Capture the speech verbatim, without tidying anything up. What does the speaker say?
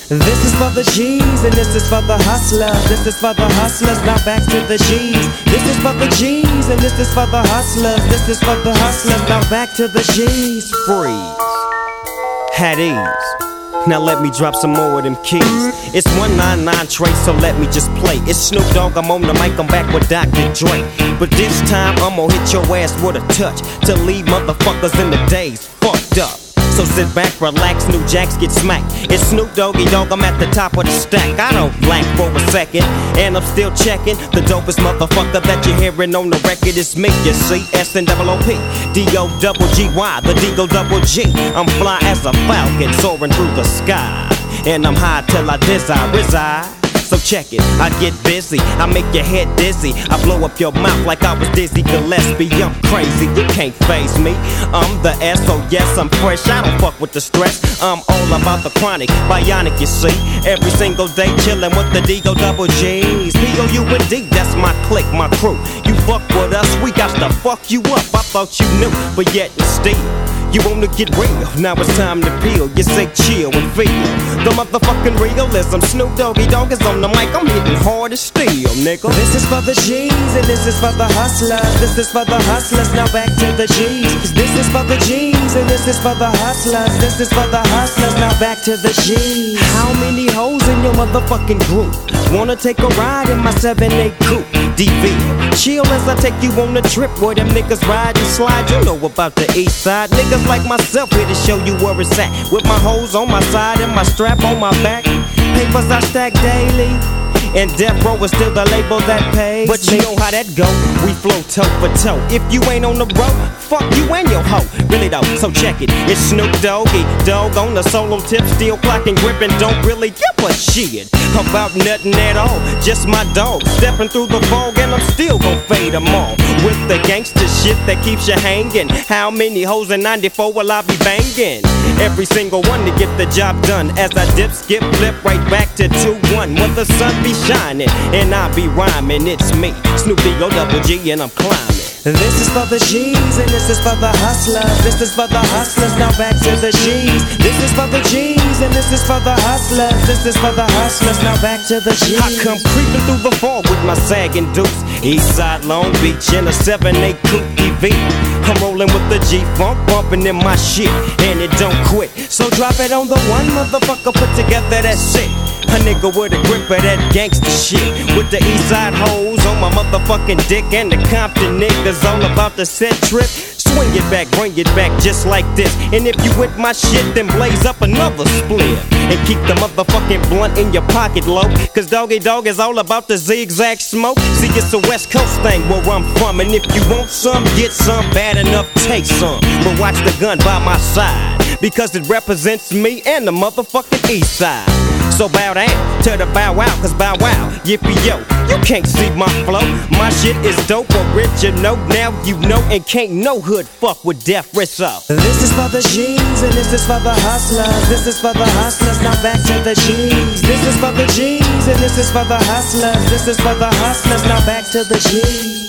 This is for the G's and this is for the hustlers. This is for the hustlers, now back to the G's. This is for the G's and this is for the hustlers. This is for the hustlers, now back to the G's. Freeze. Had ease. Now let me drop some more of them keys. It's one nine nine Trace, so let me just play. It's Snoop Dogg, I'm on the mic, I'm back with Doctor Dre. But this time I'm gonna hit your ass with a touch to leave motherfuckers in the days fucked up. So sit back, relax, new jacks get smacked. It's Snoop Doggy Dogg, I'm at the top of the stack. I don't blank for a second, and I'm still checking. The dopest motherfucker that you're hearing on the record is me, you see. S N double O P, D O double G Y, the D O double G. I'm fly as a falcon, soaring through the sky. And I'm high till I desire reside. So check it, I get busy, I make your head dizzy, I blow up your mouth like I was Dizzy Gillespie. I'm crazy, you can't faze me. I'm the S, so yes, I'm fresh, I don't fuck with the stress. I'm all about the chronic, bionic, you see. Every single day chillin' with the D O double G's. P O U N D, that's my clique, my crew. You fuck with us, we got to fuck you up. I thought you knew, but yet and still you wanna get real, now it's time to peel. You say chill and feel the motherfucking realism. Snoop Doggy Dogg is on the mic, I'm hitting hard as steel, nigga. This is for the G's and this is for the hustlers. This is for the hustlers, now back to the G's. This is for the G's and this is for the hustlers. This is for the hustlers, now back to the G's. How many hoes in your motherfucking group wanna take a ride in my seven eight coupe? D V, chill as I take you on a trip where them niggas ride and slide. You know about the east side. Niggas like myself here to show you where it's at. With my hoes on my side and my strap on my back. Papers I stack daily, and Death Row is still the label that pays. But you know how that go, we flow toe for toe. If you ain't on the road, fuck you and your hoe. Really though, so check it, it's Snoop Doggy Dogg on the solo tip. Still clocking, gripping, don't really give a shit about nothing at all. Just my dog, stepping through the fog, and I'm still gon' fade them all. With the gangster shit that keeps you hanging. How many hoes in ninety-four will I be banging? Every single one to get the job done. As I dip, skip, flip right back to two one. When the sun be shining and I be rhyming, it's me, Snoop D O double G, and I'm climbing. This is for the G's and this is for the hustlers. This is for the hustlers, now back to the G's. This is for the G's and this is for the hustlers. This is for the hustlers, now back to the G's. I come creeping through the fall with my sagging dukes. Eastside Long Beach in a seven eight coupe T V. I'm rolling with the G-Funk, bumping in my shit, and it don't quit. So drop it on the one motherfucker put together that shit. A nigga with a grip of that gangsta shit. With the Eastside hoes on my motherfucking dick, and the Compton niggas all about the set trip. Swing it back, bring it back just like this. And if you with my shit, then blaze up another split. And keep the motherfucking blunt in your pocket low, cause Doggy Dogg is all about the zigzag smoke. See, it's a West Coast thing where I'm from, and if you want some, get some, bad enough, take some. But watch the gun by my side, because it represents me and the motherfucking East Side. So bow down to the bow wow, cause bow wow, yippee yo, you can't see my flow. My shit is dope, original, now you know, and can't no hood fuck with Death Rizzo. This is for the G's and this is for the hustlers. This is for the hustlers, now back to the G's. This is for the G's and this is for the hustlers. This is for the hustlers, now back to the G's.